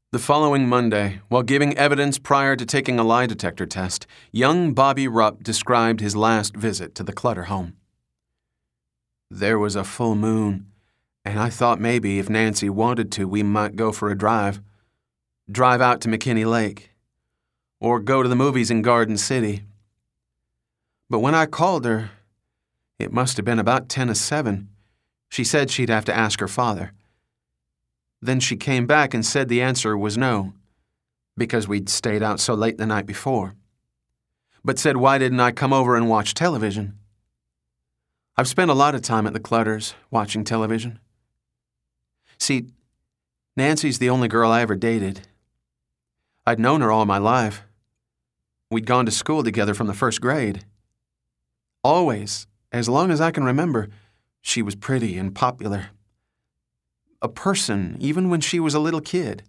The following Monday, while giving evidence prior to taking a lie detector test, young Bobby Rupp described his last visit to the Clutter home. There was a full moon, and I thought maybe if Nancy wanted to, we might go for a drive. Drive out to McKinney Lake. Or go to the movies in Garden City. But when I called her, it must have been about 10:07. She said she'd have to ask her father. Then she came back and said the answer was no, because we'd stayed out so late the night before. But said why didn't I come over and watch television? I've spent a lot of time at the Clutters watching television. See, Nancy's the only girl I ever dated. I'd known her all my life. We'd gone to school together from the first grade. Always, as long as I can remember, she was pretty and popular. A person, even when she was a little kid.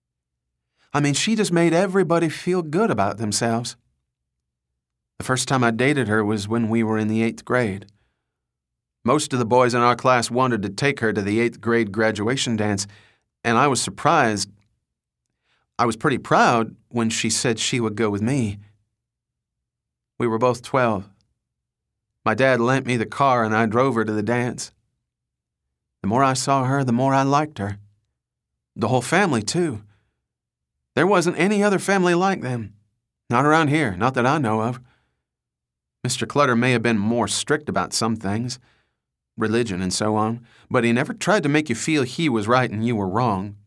I mean, she just made everybody feel good about themselves. The first time I dated her was when we were in the 8th grade. Most of the boys in our class wanted to take her to the 8th grade graduation dance, and I was surprised. I was pretty proud when she said she would go with me. We were both 12. My dad lent me the car and I drove her to the dance. The more I saw her, the more I liked her. The whole family, too. There wasn't any other family like them. Not around here, not that I know of. Mr. Clutter may have been more strict about some things, religion and so on, but he never tried to make you feel he was right and you were wrong.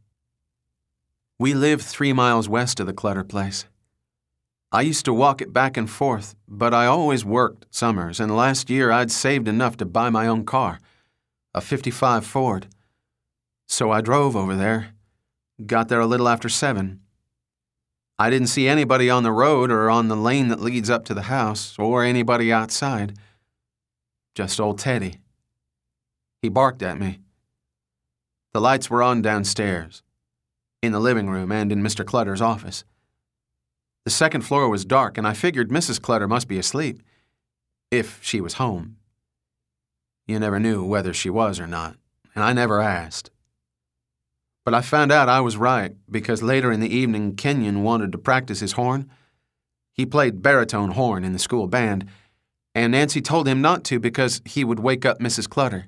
We lived 3 miles west of the Clutter place. I used to walk it back and forth, but I always worked summers, and last year I'd saved enough to buy my own car. A '55 Ford. So I drove over there. Got there a little after 7. I didn't see anybody on the road or on the lane that leads up to the house, or anybody outside. Just old Teddy. He barked at me. The lights were on downstairs, in the living room and in Mr. Clutter's office. The second floor was dark, and I figured Mrs. Clutter must be asleep, if she was home. You never knew whether she was or not, and I never asked. But I found out I was right, because later in the evening Kenyon wanted to practice his horn. He played baritone horn in the school band, and Nancy told him not to because he would wake up Mrs. Clutter.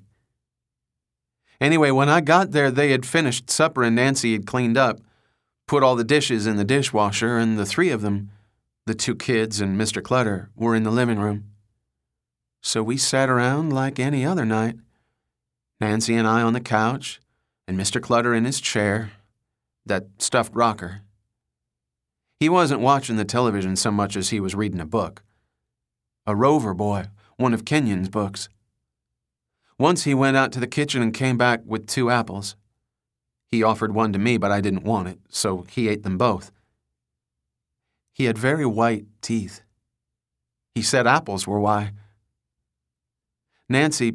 Anyway, when I got there, they had finished supper and Nancy had cleaned up, put all the dishes in the dishwasher, and the 3 of them, the 2 kids and Mr. Clutter, were in the living room. So we sat around like any other night, Nancy and I on the couch, and Mr. Clutter in his chair, that stuffed rocker. He wasn't watching the television so much as he was reading a book. A Rover Boy, one of Kenyon's books. Once he went out to the kitchen and came back with 2 apples. He offered one to me, but I didn't want it, so he ate them both. He had very white teeth. He said apples were why. Nancy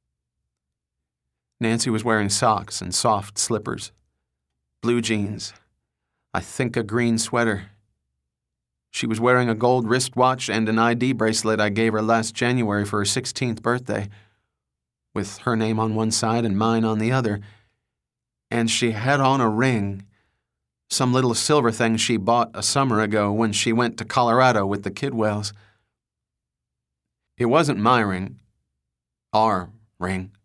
was wearing socks and soft slippers, blue jeans, I think a green sweater. She was wearing a gold wristwatch and an ID bracelet I gave her last January for her 16th birthday, with her name on one side and mine on the other. And she had on a ring, some little silver thing she bought a summer ago when she went to Colorado with the Kidwells. It wasn't my ring. Our ring.